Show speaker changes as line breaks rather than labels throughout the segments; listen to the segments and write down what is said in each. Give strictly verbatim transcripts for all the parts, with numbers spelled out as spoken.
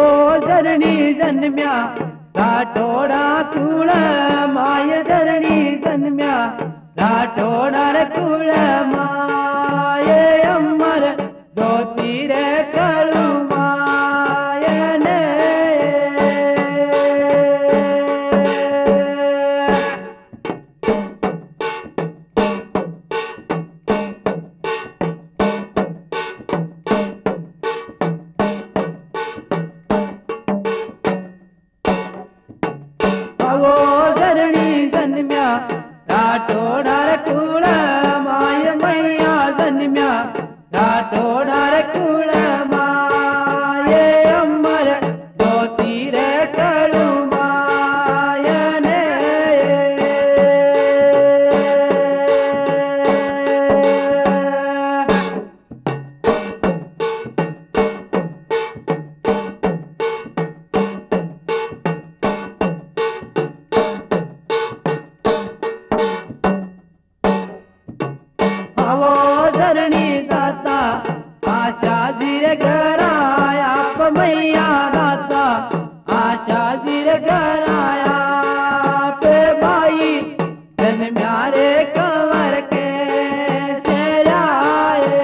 धरणी जन्म्या राठोडा कुळ माय धरणी जन्म्या राठोडा कुळ माय अमर ज्योतिर कळू मायने राठोडार कुळ माय मैया जन्म्या राठोडार कुळ माय अमर ज्योतिर कळू मायने धरणी दाता आशा धीर घराया मैया दाता आशा धीर घराया पे भाई जन्म्या रे कंवर के शेराए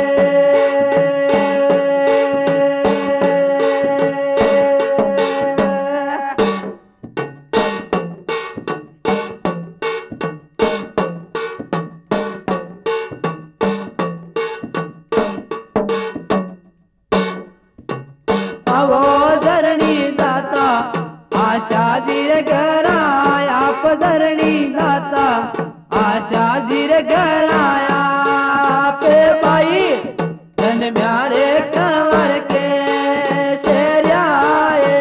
धरणी दाता आशा धीर घराया धरणी दाता आशा धीर घराया पे भाई जन्म्या रे कंवर के शेराए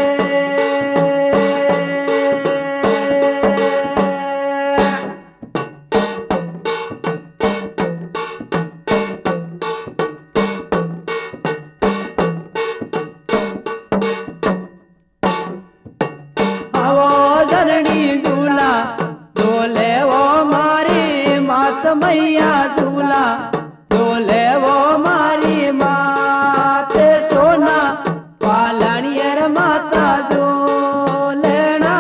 धरणी दूला डोले वो मारी मात मैया दूला डोले वो मारी मात सोना पालनियर माता डोलेना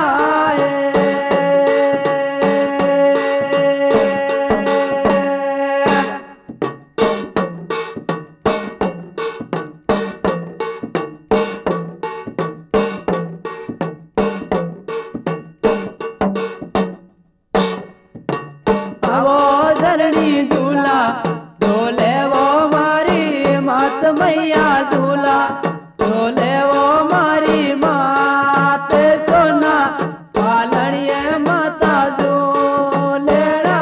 धरणी दूला डोले वो मारी मात मैया दूला डोले वो मारी मात सोना पालनिय माता डोलेना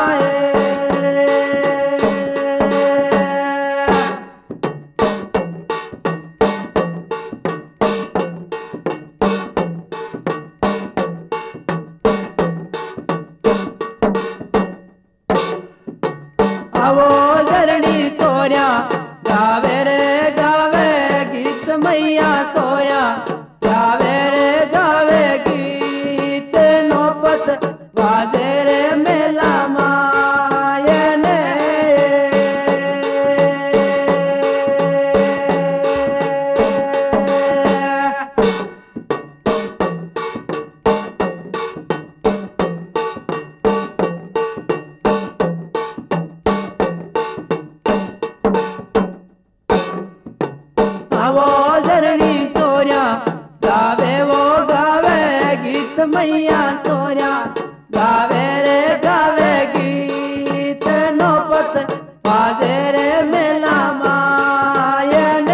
धरणी सोया गावे रे गावे गीत मैया सोया गावे रे गावे गीत नौपत वाजे रे मेला मायने धरणी सोया गावे वो गावे गीत मैया सोया गावे रे गावे गीत नौपत वाजे रे मेला मायने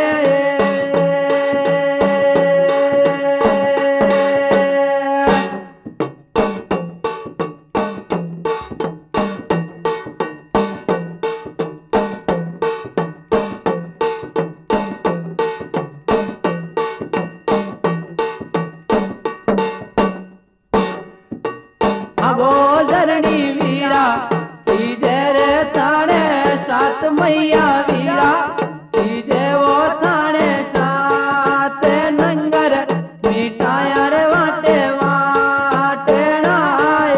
धरणी वीरा रे थाने सात मैया वीरा तीजे वो थाने सात नंगर मिठाया रे वाटे वाटे नाए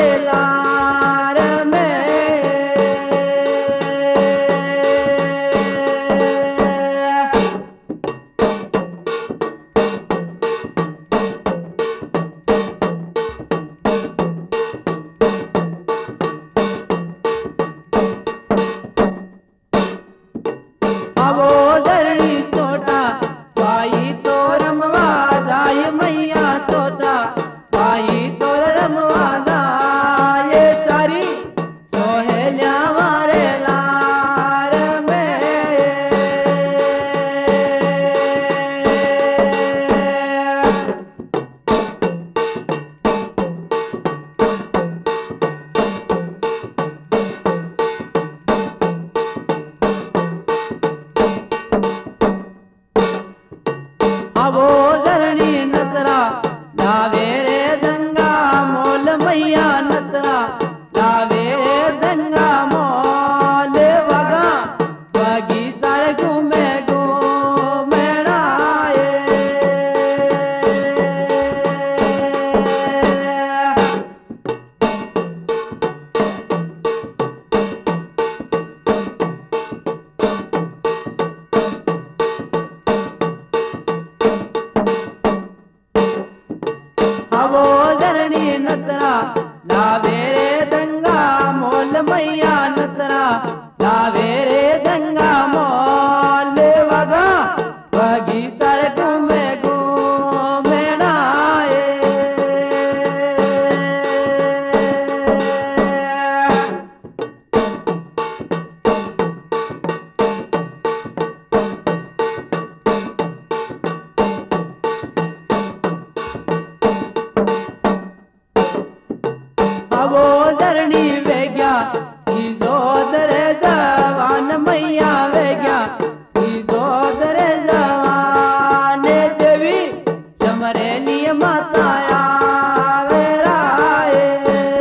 मारे लार में अवोधरणी सोटा पाई तो रमवा जाय मैया सोटा पाई तो रमवा जाए सारी सोहेल्या मारे लार में अवोधरणी नतरा लावे रे दंगा मोल मैया नतरा लावे रे दंगा मोल वगा वगी सारे घूमे घूमे राये अवोधरणी नतरा लावे रे दंगा मोल मैया नतरा लावे रे दंगा मोल वगा वगी सर घूमे घूमे नाये अवोधरणी वेग्या जोदरे जवान मैया वेग्या जोदरे जवान देवी चमरे नियमताया वेराए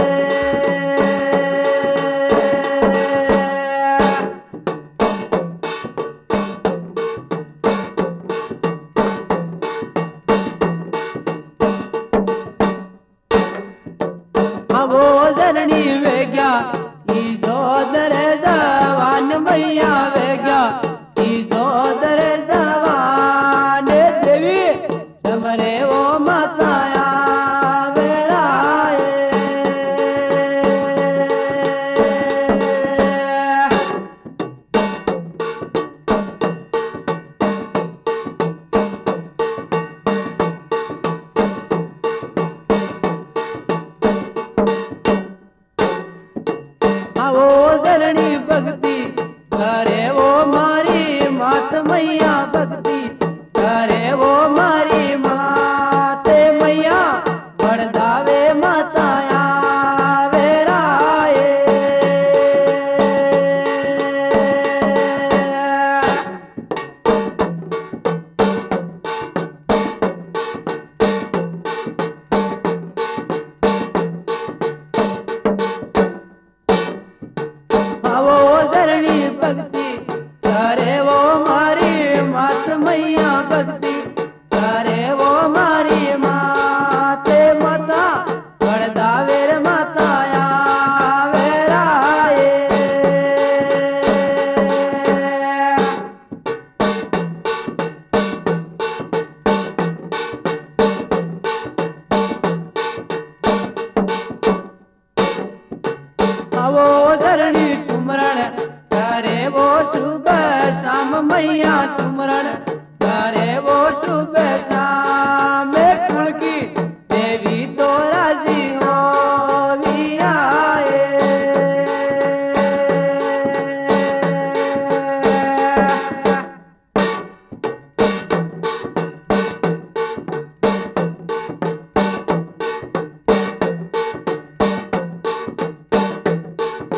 अवोधरणी वेग्या जोदरे जवान मैया वेग्या जोदरे जवान देवी समरे वो माताया वेराए अवोधरणी भक्ति करे वो मारी मात मैया भक्ति करे वो मारी माते मैया बड़दावे माताया वेराए अवोधरणी भक्ति करे वो मारी मात मैया भक्ति करे वो मारी माते माता बड़दावेर माताया वेराए अवोधरणी सुमरण करे वो शुभ शाम मैया सुमरण करे वो शुभ शाम कुल की देवी तो राजी हो वीराए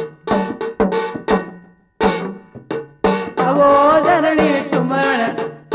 अवोधरणी सुमरण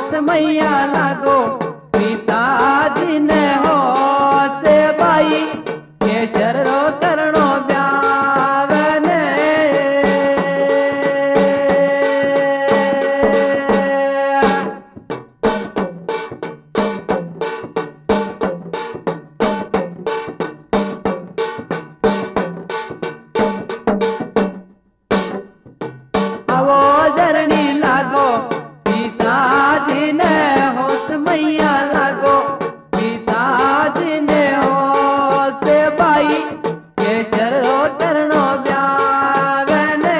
होश मैया लागो पिताजी ने होश बाई केसर रो करणो ब्यावने आवो जरनी लागो पिताजी ने होश मैया लागो पिताजी ने होश बाई केसर रो करणो ब्यावने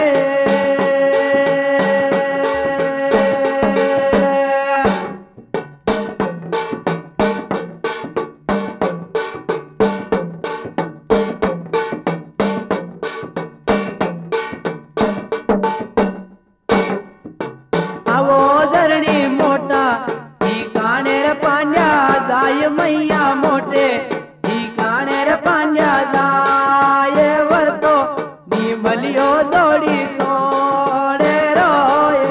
आवो धरणी मोटा ठिकाणे रे पांड्या जाय मैया मोटे ठिकाणे रे पांड्या जाय वरतो निमलियो जोडी तोडे रोये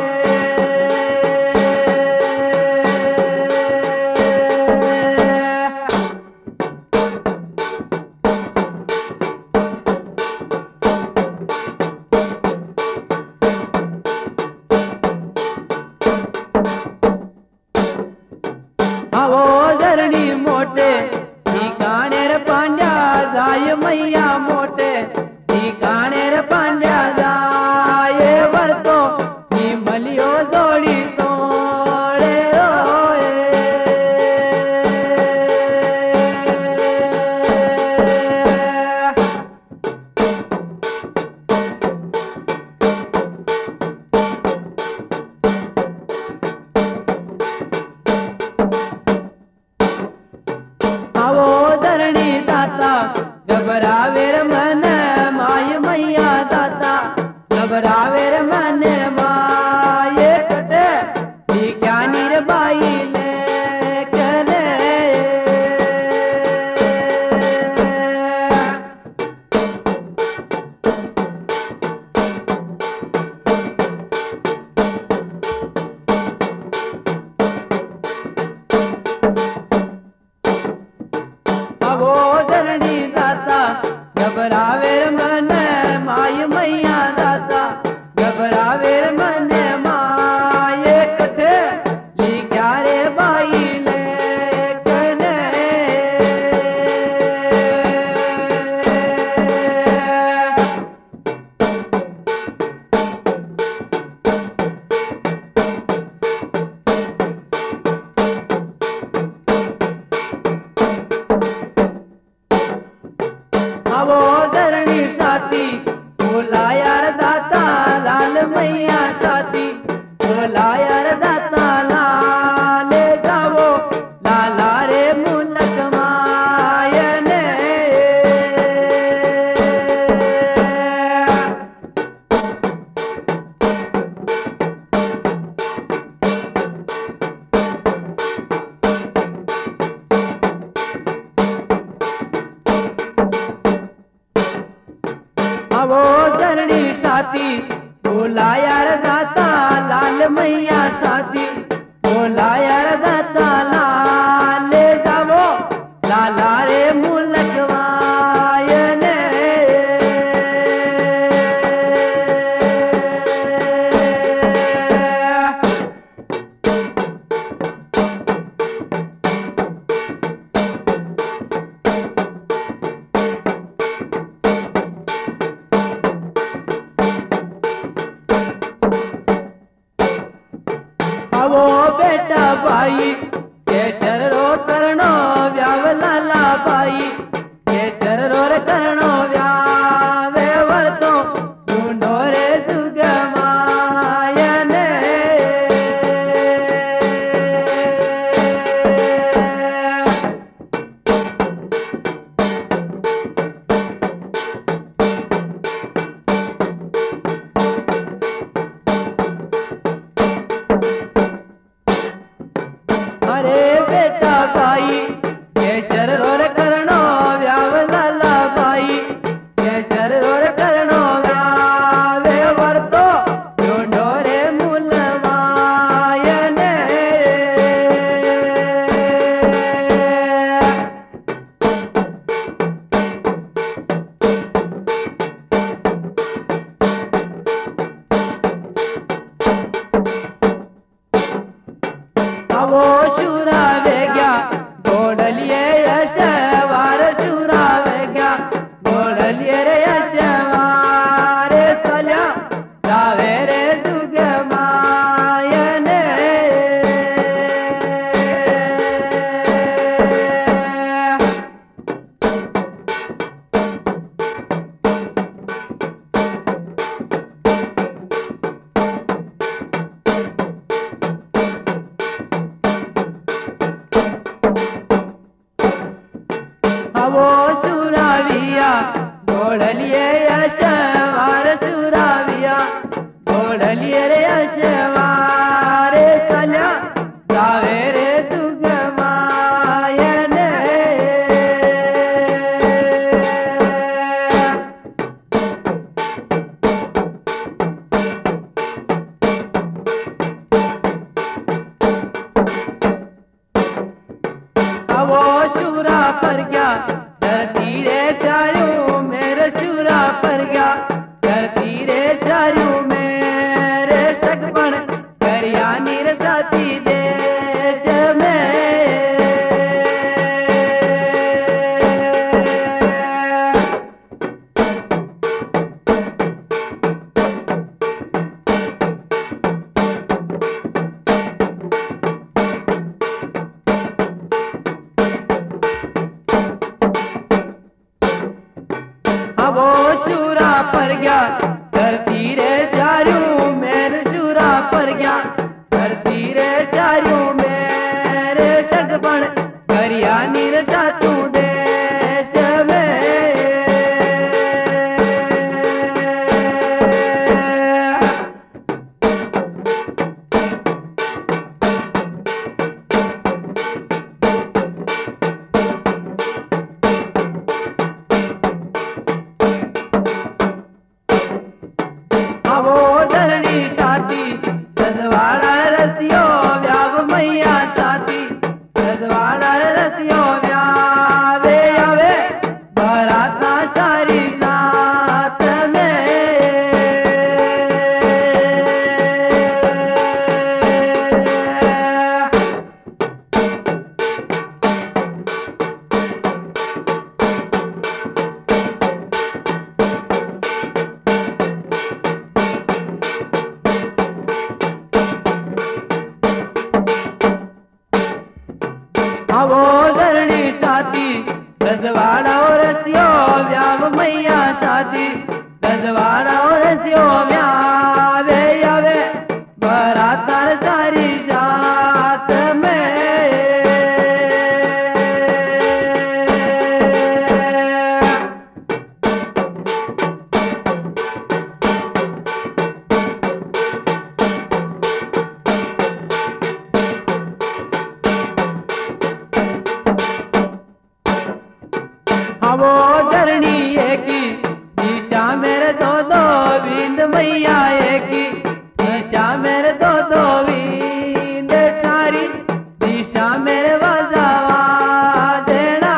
आवो धरणी मोटे ठिकाणे रे पांड्या जाय मैया मोटे ठिकाणे रे पांड्या जाय वरतो निमलियो जोडी तोडे रोये आवो धरणी दाता घबरावे रे मन माय मैया दाता घबरावे रे मन माय कटे ठिकानी रे बाई ले कने आवो धरणी दाता घबरावे रे मन माय मैया दाता घबरावे रे मन माय कटे लिख्या रे बाई ले कने आवो धरणी साथी बोला यार दाता लाल मैया साथी बोला यार दाता लाल गावो लाला रे मुलक मायने आवो धरणी साथी बोला यार दाता लाल मैया साथी बोला यार दाता लाल जावो लाला रे मुलक वायने आवो बेटा भाई केसर रो करणो व्याव लाला भाई केसर रो रे करणो व्यावे वरतो ढूंढो रे जुग मायने अरे बेटा भाई केसर रो रे करणो वो शूरा वेग्या गोडलिये यशवार शूरा वेग्या गोडलिये रे यशवार सल्या जावे रे जुग मायने वो सुराविया गोडलिये यशवार सुराविया गोडलिये रे यशवार सल्या जावे रे जुग मायने वो शूरा पर गया धरती रे चारू मेरे शूरा पर गया धरती रे चारू मेरे सकपन करिया नीर साथी देश में वो शूरा पर गया धरती रे चारू मेरे शूरा पर गया धरती रे चारू मेरे सकपन करिया नीर सातू देश में वो धरणी साथी रजवाड़ा रसियो व्याव मैया साथी रजवाड़ा रसियो व्यावे आवे बराता सारी साथ में वो धरणी साथी रजवाड़ा रसियो व्याव मैया साथी रजवाड़ा रसियो व्यावे आवे बराता सारी साथ में वो धरणी एकी दिशा मेरे दो दो बिंद मैया एकी दिशा मेरे दो दो बिंद सारी दिशा मेरे बजावा देना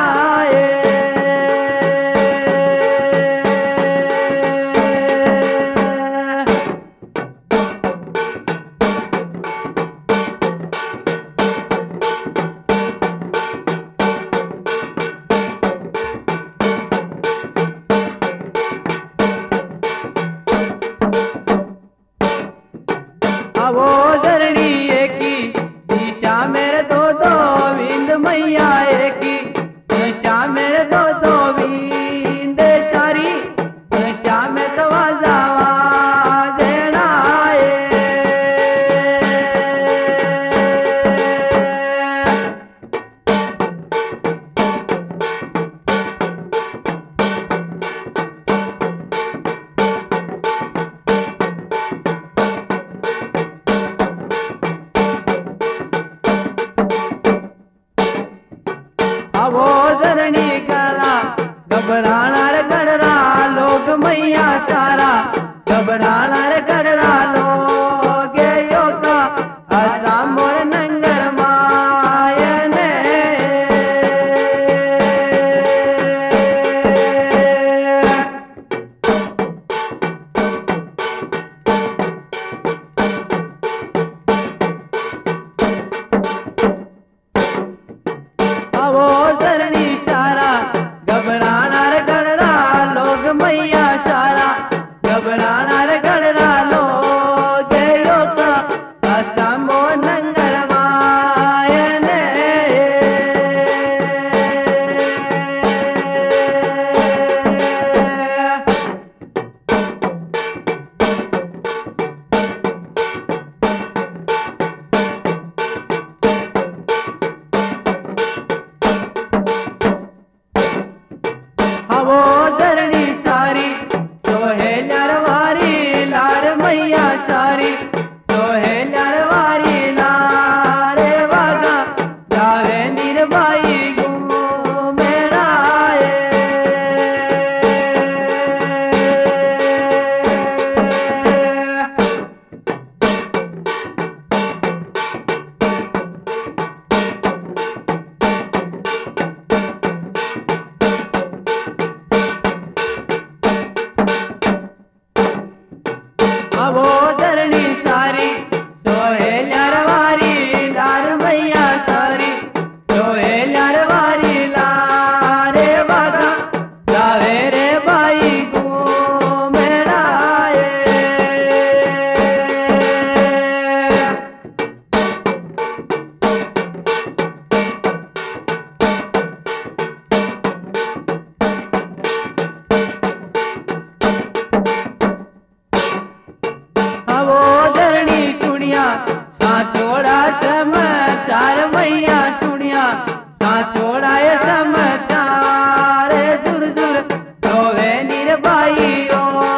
समाचार मैया सुनिया ता छोड़ाए समाचार जुर जुर रोवे निर्बाई ओ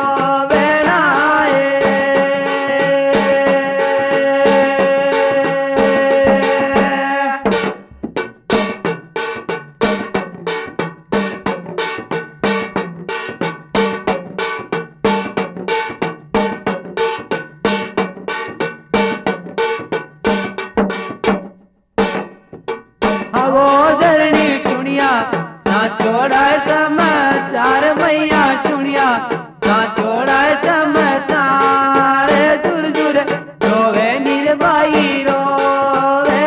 छोड़ा समाचार मैया सुनिया ना छोड़ा समाचार जुर जुर रोवे निर्बाई रोवे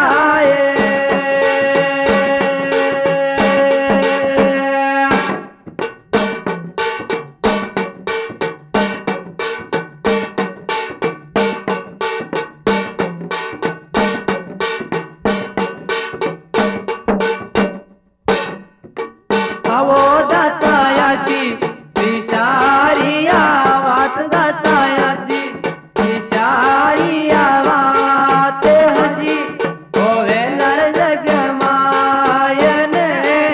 वो दातायाची विशारिया वात दातायाची विशारिया वात हसी होवे नर जग मायने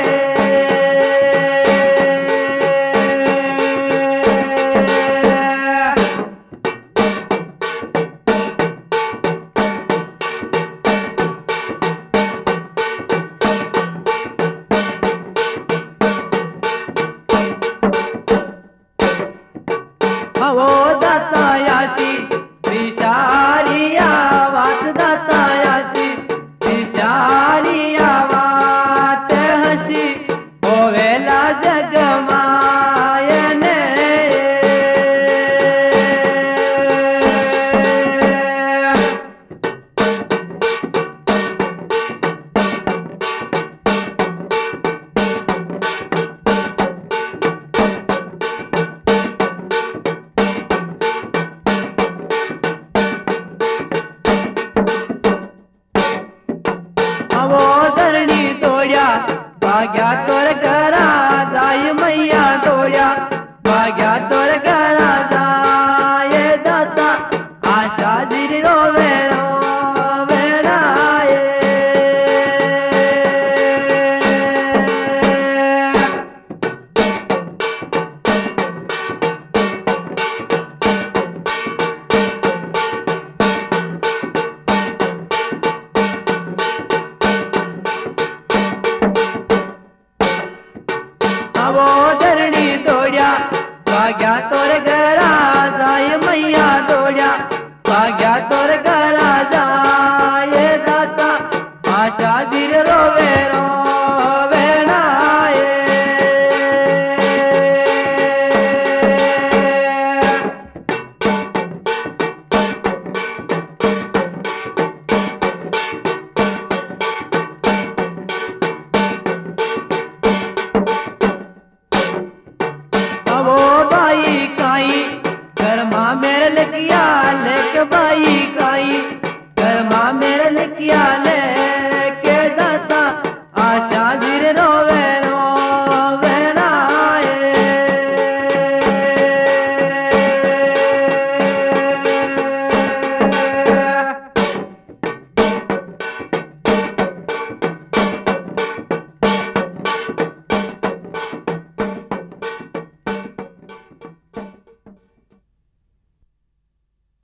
वो दातायाची विशारिया वात दातायाची विशारिया वात हसी होवेला जग मायने वो धरणी तोड़िया भाग्या तोर करा दाय मैया तोड़िया भाग्या तोर करा दाय दाता आशा दिल रोवे रोवे राये वो धरणी तोड़िया भाग्या तोर घरा जाय मैया तोड़िया भाग्या तोर घरा जाय दाता आशा दिल रोवे रो